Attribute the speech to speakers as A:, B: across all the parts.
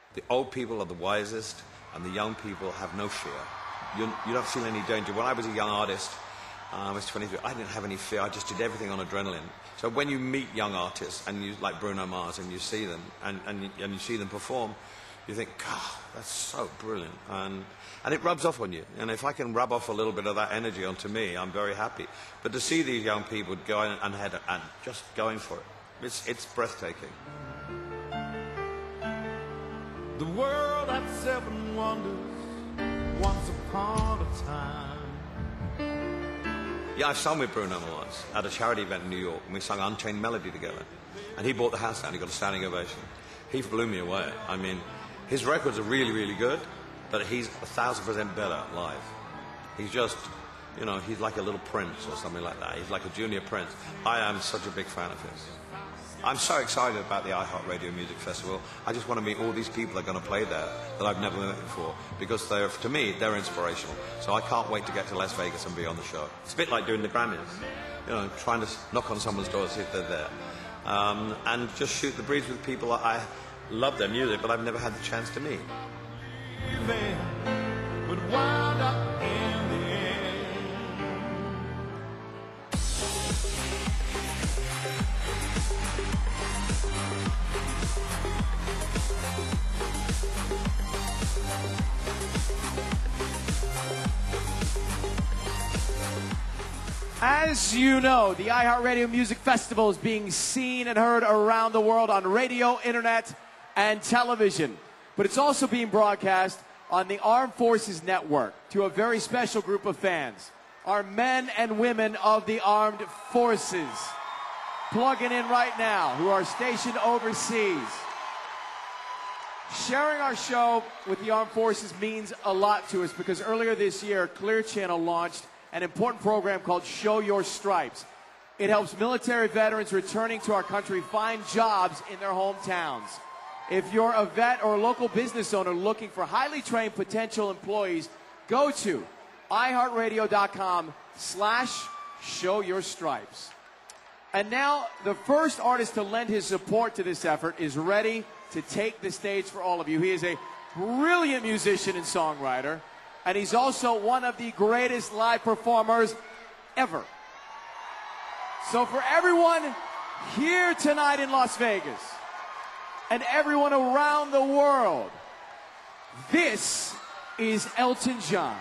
A: The old people are the wisest, and the young people have no fear. You don't feel any danger. When I was a young artist, I was 23, I didn't have any fear. I just did everything on adrenaline. So when you meet young artists, and you like Bruno Mars, and you see them, and you see them perform, you think, God, that's so brilliant. And it rubs off on you. And if I can rub off a little bit of that energy onto me, I'm very happy. But to see these young people going and just going for it, it's breathtaking.
B: The world had 7 wonders once upon a time.
A: Yeah, I've sung with Bruno Mars at a charity event in New York, and we sung Unchained Melody together. And he brought the house down. He got a standing ovation. He blew me away. I mean, his records are really, really good, but he's 1,000% better live. He's just, he's like a little Prince or something like that. He's like a junior Prince. I am such a big fan of his. I'm so excited about the iHeartRadio Music Festival. I just want to meet all these people that are going to play there that I've never met before, because to me, they're inspirational. So I can't wait to get to Las Vegas and be on the show. It's a bit like doing the Grammys, trying to knock on someone's door to see if they're there. And just shoot the breeze with people that I love their music, but I've never had the chance to meet.
B: Would wind up in the end.
C: As you know, the iHeartRadio Music Festival is being seen and heard around the world on radio, internet, and television. But it's also being broadcast on the Armed Forces Network to a very special group of fans, our men and women of the Armed Forces, plugging in right now, who are stationed overseas. Sharing our show with the Armed Forces means a lot to us, because earlier this year, Clear Channel launched an important program called Show Your Stripes. It helps military veterans returning to our country find jobs in their hometowns. If you're a vet or a local business owner looking for highly trained potential employees, go to iHeartRadio.com/showyourstripes. And now, the first artist to lend his support to this effort is ready to take the stage for all of you. He is a brilliant musician and songwriter, and he's also one of the greatest live performers ever. So for everyone here tonight in Las Vegas, and everyone around the world, this is Elton John.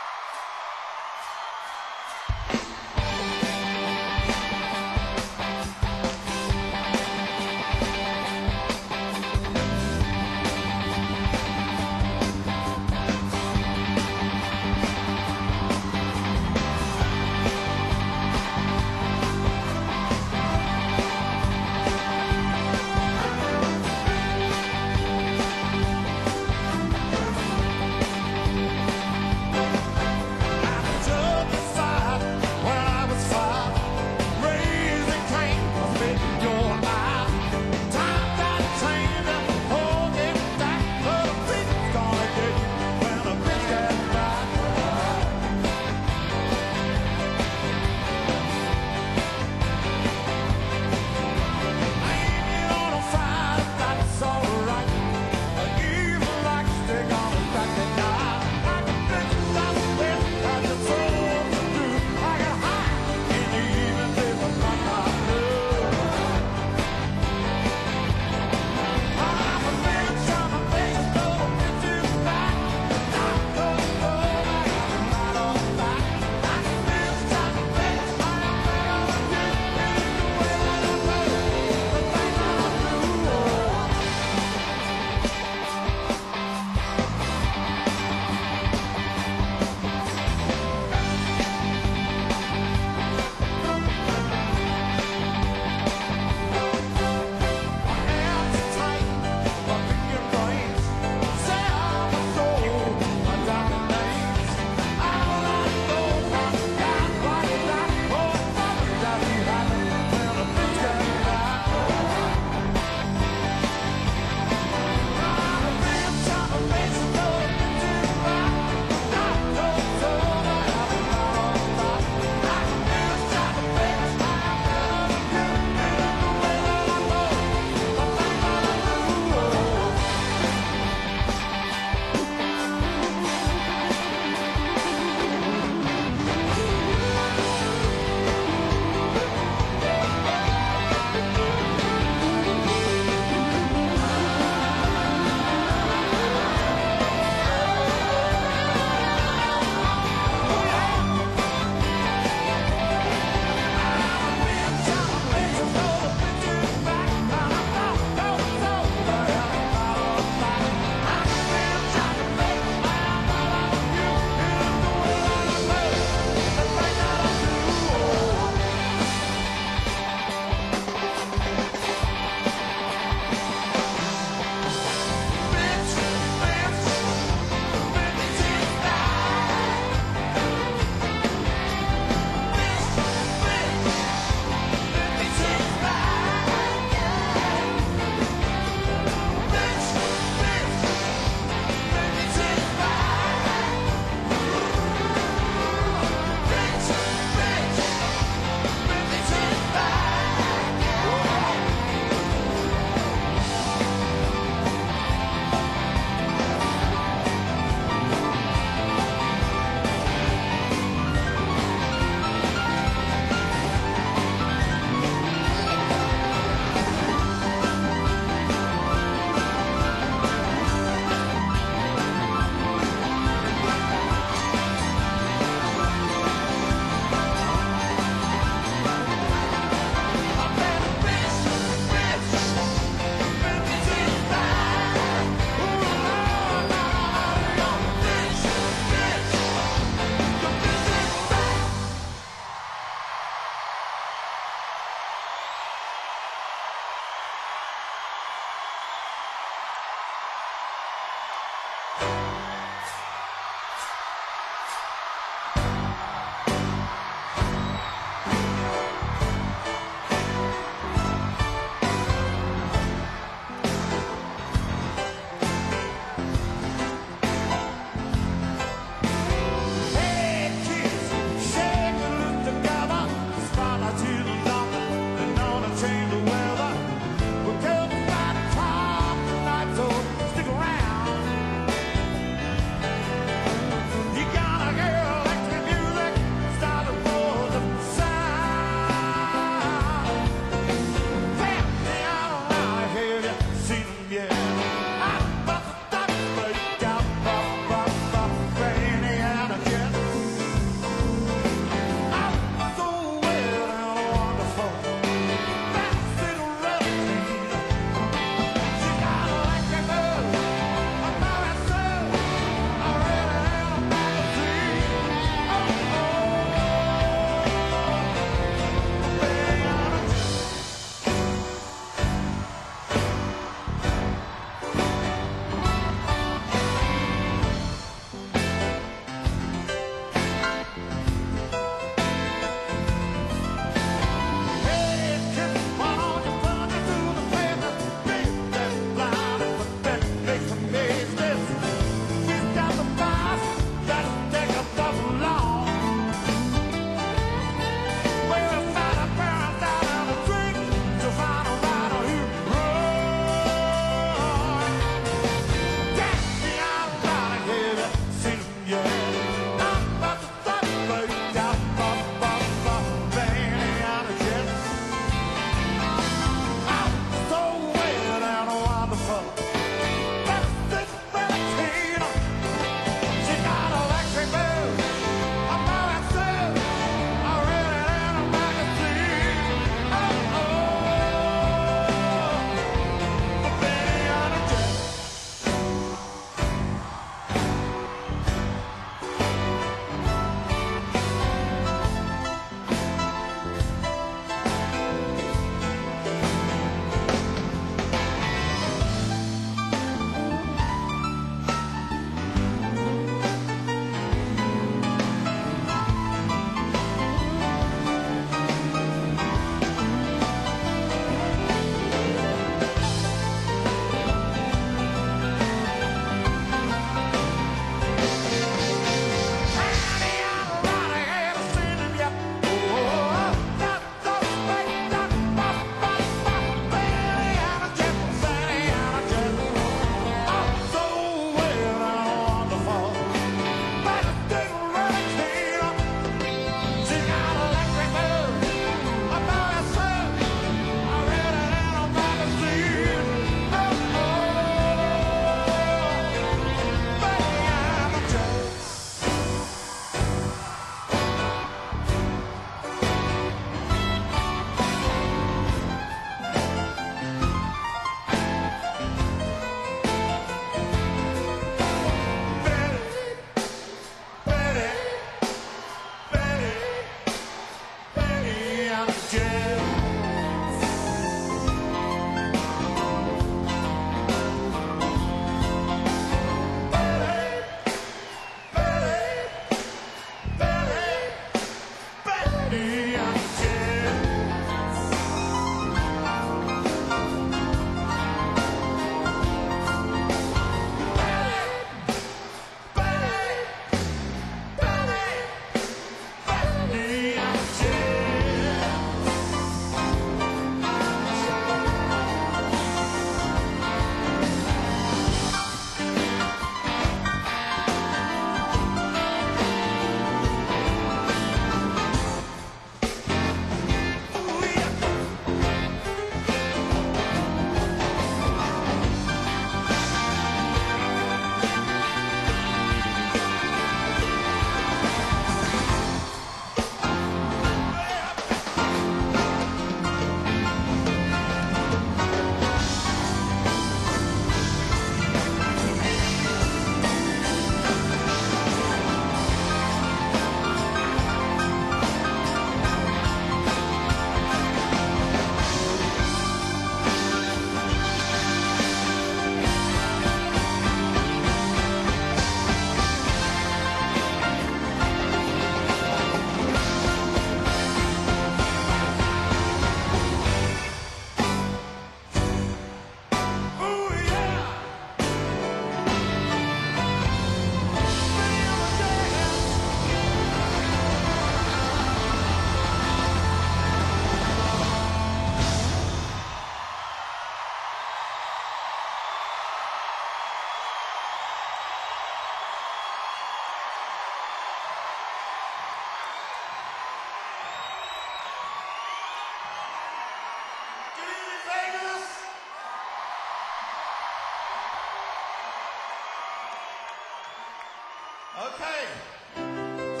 B: Okay.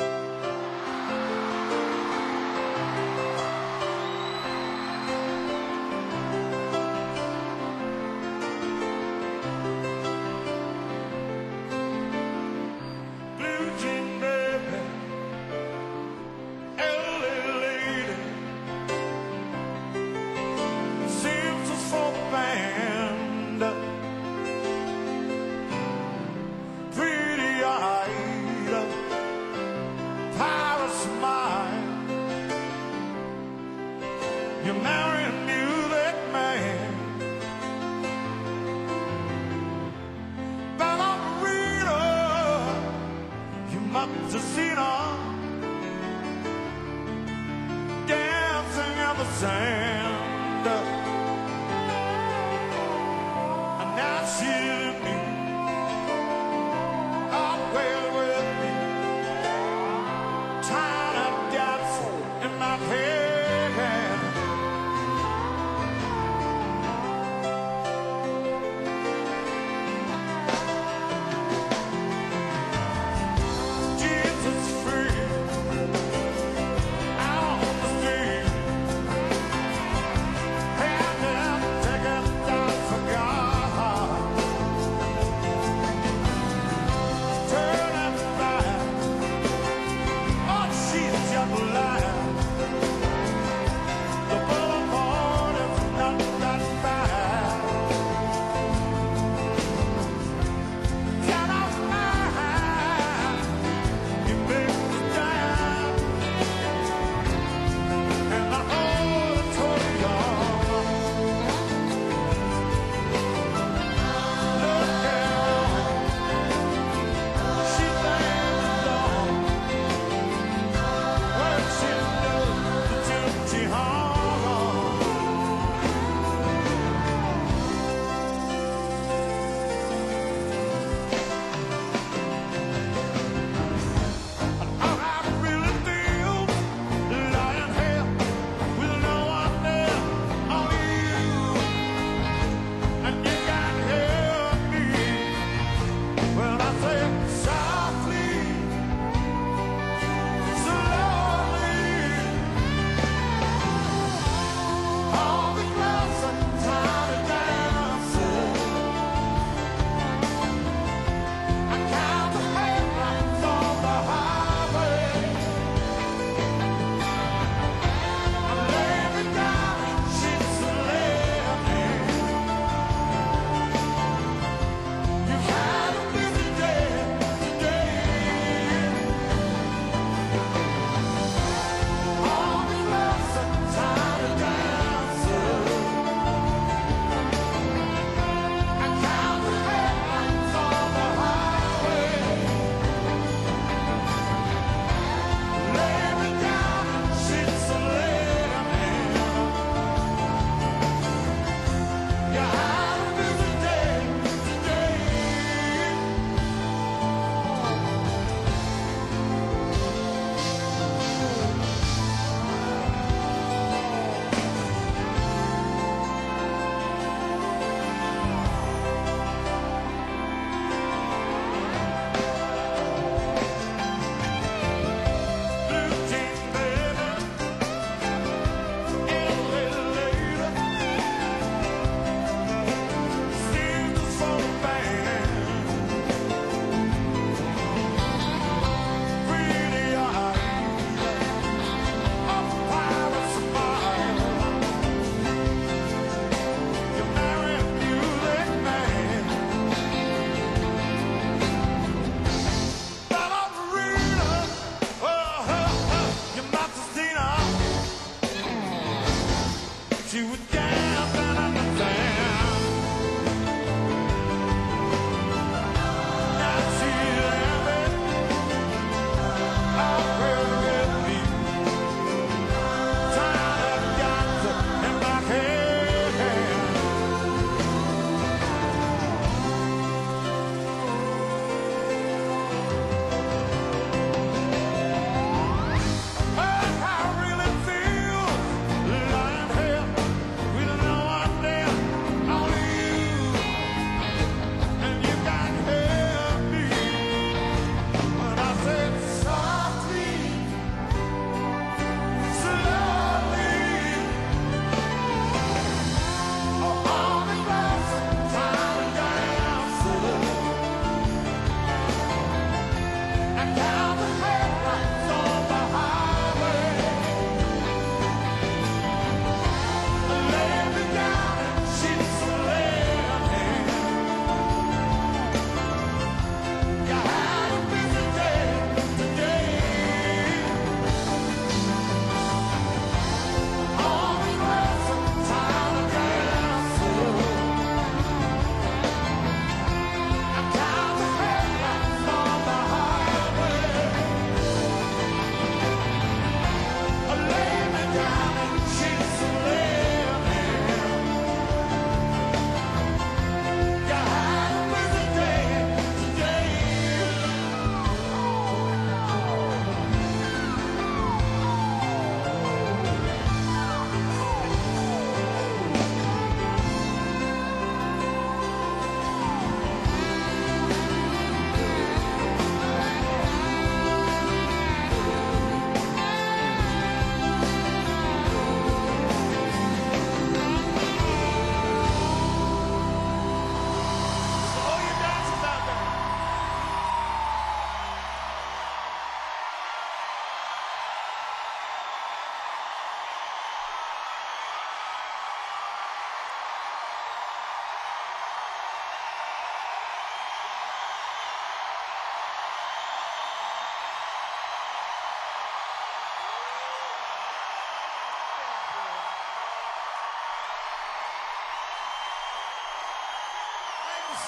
B: Blue jean baby, LA lady, seems for the band. Pretty-eyed, Paris smile. You married music man, ballerina. You must have seen her dancing in the sand, and now she's in me. Well with me, trying to dance in my head. Jesus free, out on the street, and then take it down for God.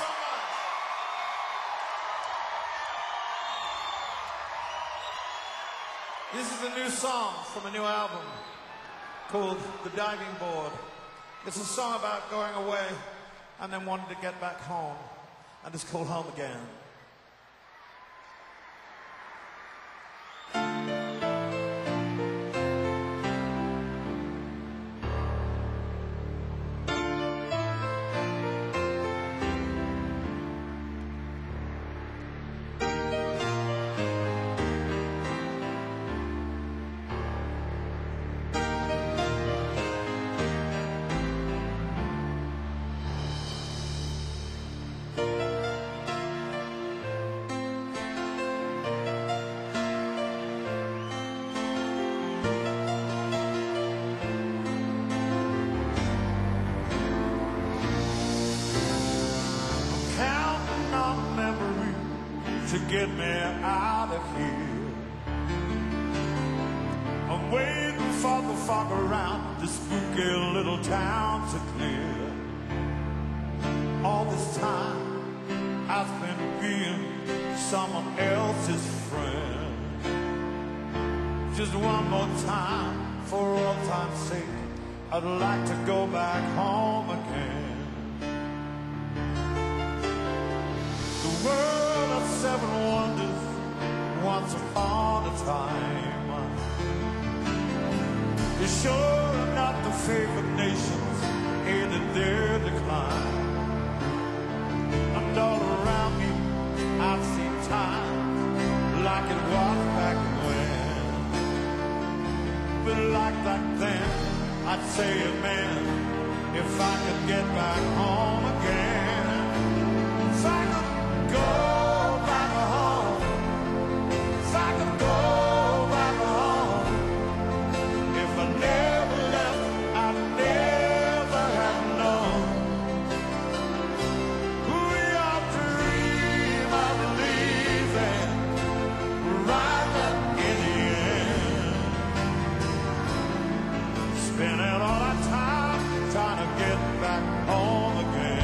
B: This is a new song from a new album called The Diving Board. It's a song about going away and then wanting to get back home, and it's called Home Again. To get me out of here, I'm waiting for the fog around this spooky little town to clear. All this time I've been being someone else's friend. Just one more time, for all time's sake, I'd like to go back home again. The world of seven wonders, once upon a time, is sure enough the favored nations aided their decline. And all around me I've seen time like it was back when. But like back then, I'd say amen if I could get back home again. If I could go back home, if I could go back home, if I never left, I'd never have known. We all dream of leaving right up in the end, spending all our time trying to get back home again.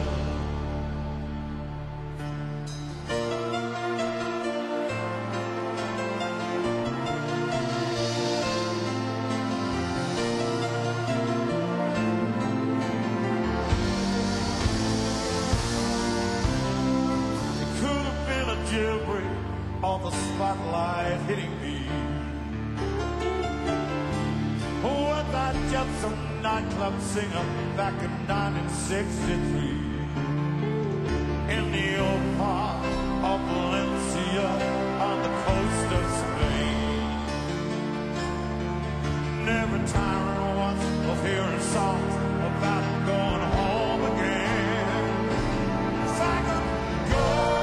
B: Jailbreak, all the spotlight hitting me. Was I just some nightclub singer back in 1963? In the old park of Valencia on the coast of Spain. Never tiring once of hearing songs about going home again. If I could go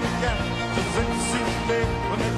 B: the captains in the sea when they